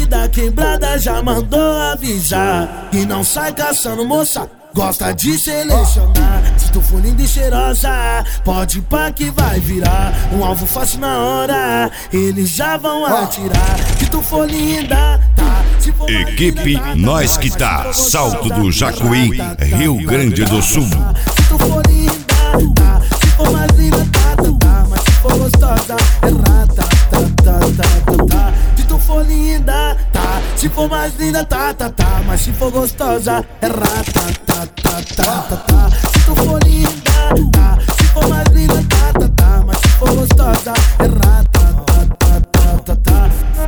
da quebrada já mandou avisar que não sai caçando moça, gosta de selecionar. Se tu for linda e cheirosa, pode ir pra que vai virar um alvo fácil na hora, eles já vão atirar. Se tu for linda, tá. Equipe Nós Que Tá, Salto do Jacuí, Rio Grande do Sul. Se tu for linda, tá. Se for mais linda, tá. Mas se for gostosa, é rata, tá. Se tu for linda, tá. Se for mais linda, tá. Mas se for gostosa, é rata, tá. Se tu for linda, tá. Se for mais linda, tá. Mas se for gostosa, é rata, tá.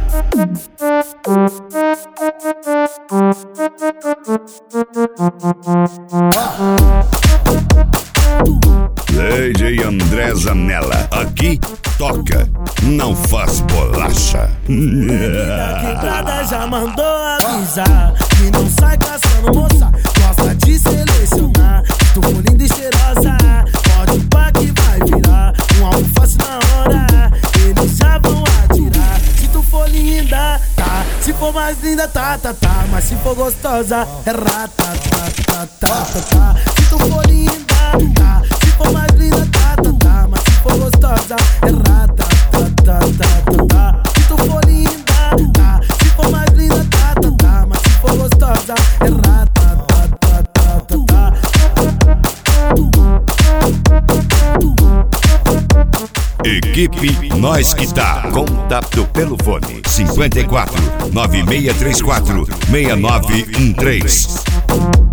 DJ André Zanella, aqui toca, não faz bolacha. A quebrada já mandou avisar que não sai caçando moça, gosta de selecionar. Se tu for linda e cheirosa, pode ir pra que vai virar um alvo fácil na hora, eles já vão atirar. Se tu for linda, tá. Se for mais linda, tá. Mas se for gostosa, é rata, tá. Se tu for linda, tá. Se for mais linda, tá. Mas se for gostosa, é rata, tá. Se tu for linda, tá. Se for mais linda, tá. Mas se for gostosa, é rata, tá. Equipe Nós Que Tá, contato pelo fone 54 9634 6913.